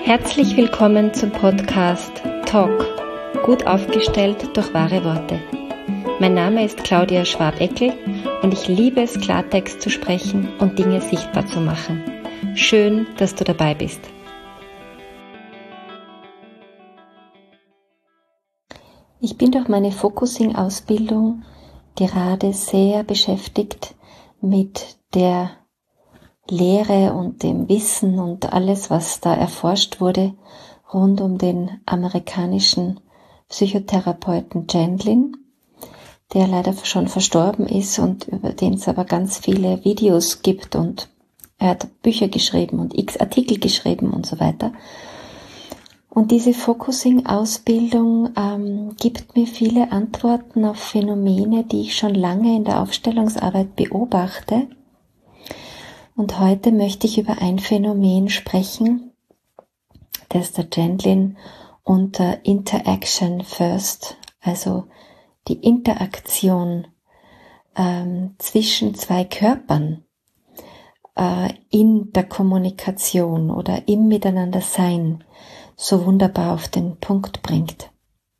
Herzlich willkommen zum Podcast Talk, gut aufgestellt durch wahre Worte. Mein Name ist Claudia Schwab-Eckel und ich liebe es, Klartext zu sprechen und Dinge sichtbar zu machen. Schön, dass du dabei bist. Ich bin durch meine Focusing-Ausbildung gerade sehr beschäftigt mit der Lehre und dem Wissen und alles, was da erforscht wurde, rund um den amerikanischen Psychotherapeuten Gendlin, der leider schon verstorben ist und über den es aber ganz viele Videos gibt und er hat Bücher geschrieben und x Artikel geschrieben und so weiter. Und diese Focusing-Ausbildung gibt mir viele Antworten auf Phänomene, die ich schon lange in der Aufstellungsarbeit beobachte. Und heute möchte ich über ein Phänomen sprechen, das der Gendlin unter Interaction First, also die Interaktion zwischen zwei Körpern in der Kommunikation oder im Miteinandersein so wunderbar auf den Punkt bringt.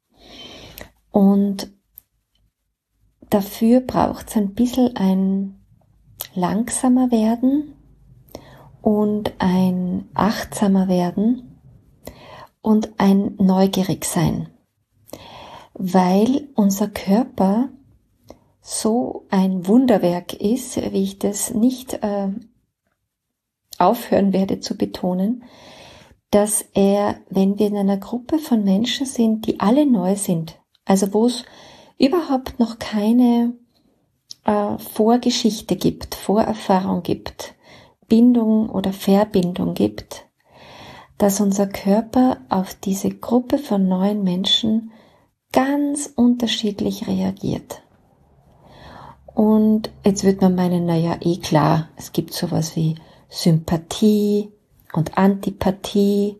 Und dafür braucht es ein bisschen ein langsamer werden und ein achtsamer werden und ein neugierig sein, weil unser Körper so ein Wunderwerk ist, wie ich das nicht aufhören werde zu betonen, dass er, wenn wir in einer Gruppe von Menschen sind, die alle neu sind, also wo es überhaupt noch keine Vorgeschichte gibt, Vorerfahrung gibt, Bindung oder Verbindung gibt, dass unser Körper auf diese Gruppe von neuen Menschen ganz unterschiedlich reagiert. Und jetzt wird man meinen, naja, klar, es gibt sowas wie Sympathie und Antipathie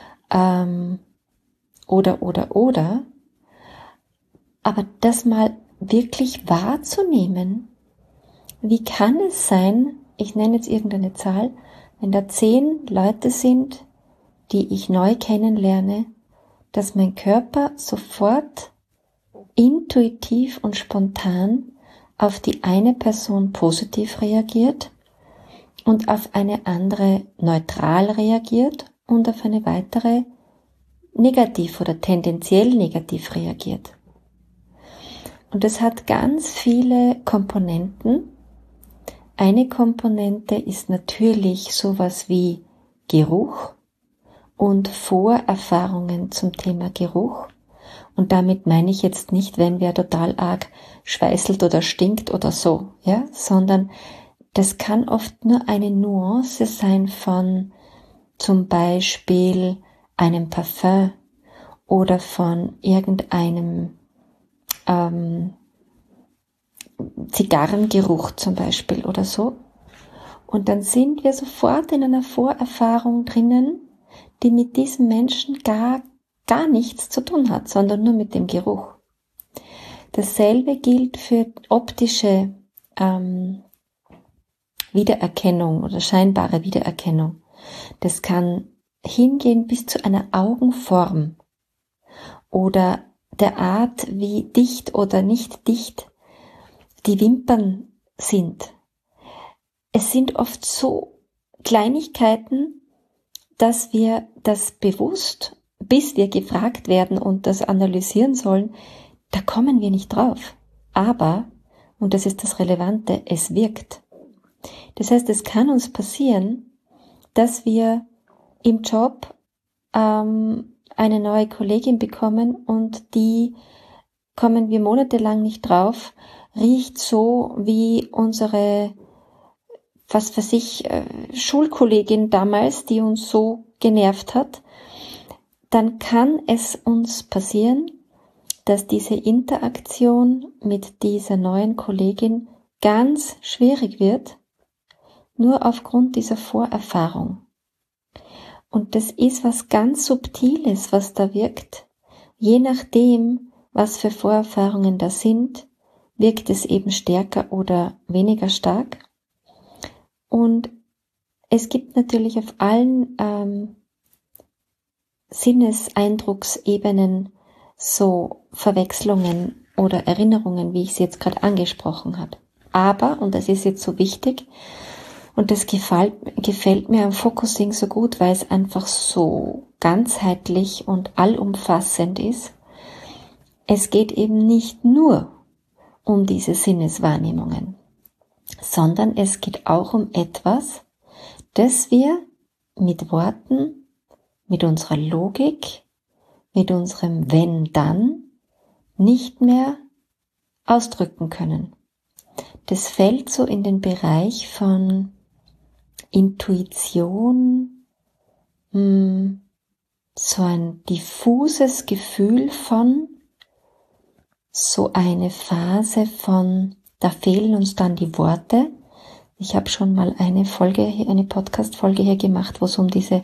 oder. Aber das mal wirklich wahrzunehmen, wie kann es sein, ich nenne jetzt irgendeine Zahl, wenn da 10 Leute sind, die ich neu kennenlerne, dass mein Körper sofort intuitiv und spontan auf die eine Person positiv reagiert und auf eine andere neutral reagiert und auf eine weitere negativ oder tendenziell negativ reagiert. Und es hat ganz viele Komponenten. Eine Komponente ist natürlich sowas wie Geruch und Vorerfahrungen zum Thema Geruch. Und damit meine ich jetzt nicht, wenn wer total arg schweißelt oder stinkt oder so, ja, sondern das kann oft nur eine Nuance sein von zum Beispiel einem Parfum oder von irgendeinem Zigarrengeruch zum Beispiel oder so. Und dann sind wir sofort in einer Vorerfahrung drinnen, die mit diesem Menschen gar nichts zu tun hat, sondern nur mit dem Geruch. Dasselbe gilt für optische Wiedererkennung oder scheinbare Wiedererkennung. Das kann hingehen bis zu einer Augenform oder der Art, wie dicht oder nicht dicht die Wimpern sind. Es sind oft so Kleinigkeiten, dass wir das bewusst, bis wir gefragt werden und das analysieren sollen, da kommen wir nicht drauf. Aber, und das ist das Relevante, es wirkt. Das heißt, es kann uns passieren, dass wir im Job eine neue Kollegin bekommen und die kommen wir monatelang nicht drauf, riecht so wie unsere, was weiß ich, Schulkollegin damals, die uns so genervt hat, dann kann es uns passieren, dass diese Interaktion mit dieser neuen Kollegin ganz schwierig wird, nur aufgrund dieser Vorerfahrung. Und das ist was ganz Subtiles, was da wirkt. Je nachdem, was für Vorerfahrungen da sind, wirkt es eben stärker oder weniger stark. Und es gibt natürlich auf allen Sinneseindrucksebenen so Verwechslungen oder Erinnerungen, wie ich sie jetzt gerade angesprochen habe. Aber, und das ist jetzt so wichtig, und das gefällt mir am Focusing so gut, weil es einfach so ganzheitlich und allumfassend ist. Es geht eben nicht nur um diese Sinneswahrnehmungen, sondern es geht auch um etwas, das wir mit Worten, mit unserer Logik, mit unserem Wenn-Dann nicht mehr ausdrücken können. Das fällt so in den Bereich von Intuition, so ein diffuses Gefühl von, so eine Phase von, da fehlen uns dann die Worte. Ich habe schon mal eine Podcast-Folge hier gemacht, wo es um diese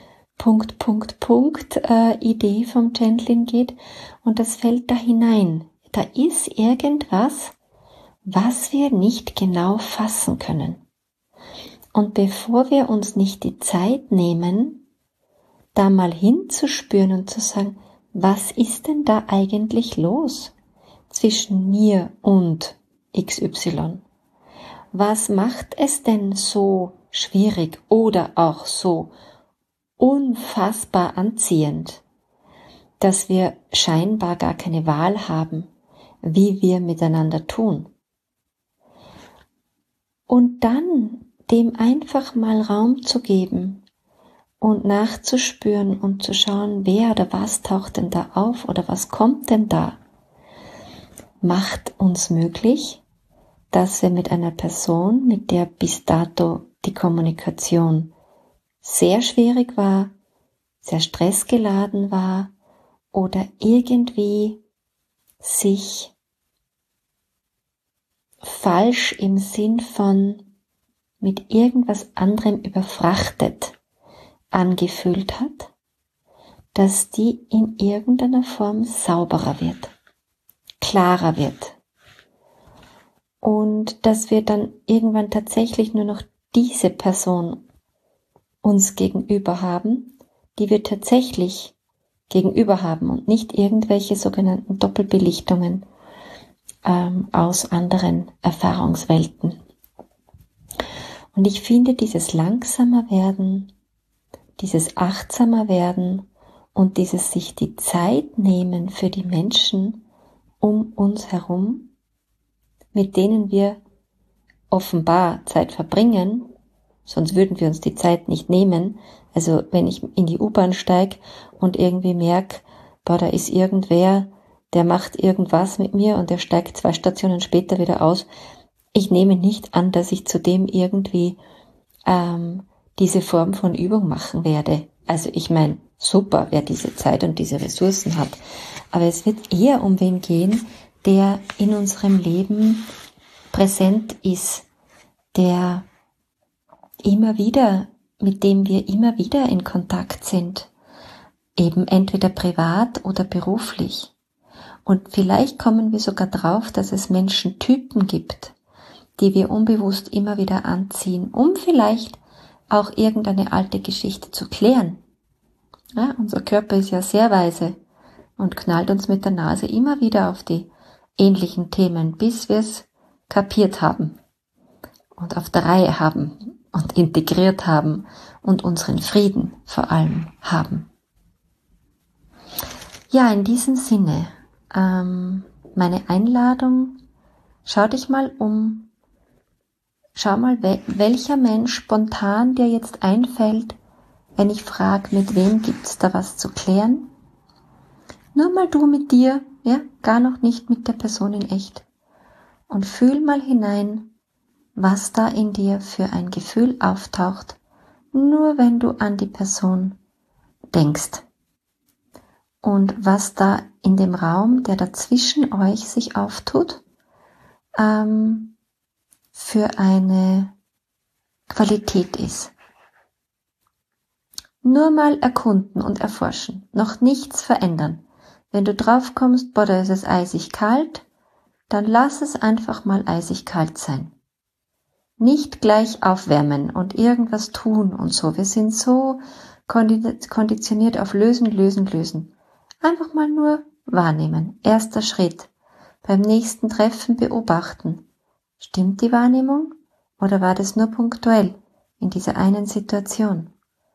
Idee vom Channeling geht, und das fällt da hinein. Da ist irgendwas, was wir nicht genau fassen können. Und bevor wir uns nicht die Zeit nehmen, da mal hinzuspüren und zu sagen, was ist denn da eigentlich los zwischen mir und XY? Was macht es denn so schwierig oder auch so unfassbar anziehend, dass wir scheinbar gar keine Wahl haben, wie wir miteinander tun? Und dann dem einfach mal Raum zu geben und nachzuspüren und zu schauen, wer oder was taucht denn da auf oder was kommt denn da, macht uns möglich, dass wir mit einer Person, mit der bis dato die Kommunikation sehr schwierig war, sehr stressgeladen war oder irgendwie sich falsch im Sinn von mit irgendwas anderem überfrachtet angefühlt hat, dass die in irgendeiner Form sauberer wird, klarer wird. Und dass wir dann irgendwann tatsächlich nur noch diese Person uns gegenüber haben, die wir tatsächlich gegenüber haben und nicht irgendwelche sogenannten Doppelbelichtungen aus anderen Erfahrungswelten. Und ich finde, dieses langsamer werden, dieses achtsamer werden und dieses sich die Zeit nehmen für die Menschen um uns herum, mit denen wir offenbar Zeit verbringen, sonst würden wir uns die Zeit nicht nehmen. Also wenn ich in die U-Bahn steige und irgendwie merke, da ist irgendwer, der macht irgendwas mit mir und der steigt 2 Stationen später wieder aus. Ich nehme nicht an, dass ich zudem irgendwie diese Form von Übung machen werde. Also ich meine, super, wer diese Zeit und diese Ressourcen hat. Aber es wird eher um wen gehen, der in unserem Leben präsent ist, der immer wieder, mit dem wir immer wieder in Kontakt sind, eben entweder privat oder beruflich. Und vielleicht kommen wir sogar drauf, dass es Menschentypen gibt, die wir unbewusst immer wieder anziehen, um vielleicht auch irgendeine alte Geschichte zu klären. Ja, unser Körper ist ja sehr weise und knallt uns mit der Nase immer wieder auf die ähnlichen Themen, bis wir es kapiert haben und auf der Reihe haben und integriert haben und unseren Frieden vor allem haben. Ja, in diesem Sinne, meine Einladung, schau mal, welcher Mensch spontan dir jetzt einfällt, wenn ich frage, mit wem gibt's da was zu klären? Nur mal du mit dir, ja, gar noch nicht mit der Person in echt. Und fühl mal hinein, was da in dir für ein Gefühl auftaucht, nur wenn du an die Person denkst. Und was da in dem Raum, der dazwischen euch sich auftut, für eine Qualität ist. Nur mal erkunden und erforschen, noch nichts verändern. Wenn du drauf kommst, da ist es eisig kalt, dann lass es einfach mal eisig kalt sein. Nicht gleich aufwärmen und irgendwas tun und so. Wir sind so konditioniert auf lösen, lösen, lösen. Einfach mal nur wahrnehmen. Erster Schritt. Beim nächsten Treffen beobachten. Stimmt die Wahrnehmung oder war das nur punktuell in dieser einen Situation?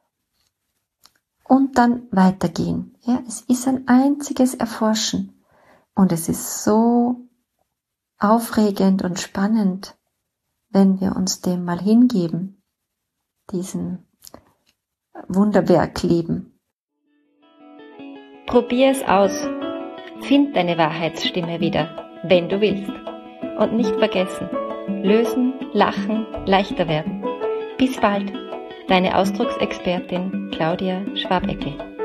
Und dann weitergehen. Ja, es ist ein einziges Erforschen. Und es ist so aufregend und spannend, wenn wir uns dem mal hingeben, diesen Wunderwerk leben. Probier es aus. Find deine Wahrheitsstimme wieder, wenn du willst. Und nicht vergessen, lösen, lachen, leichter werden. Bis bald, deine Ausdrucksexpertin Claudia Schwabeckel.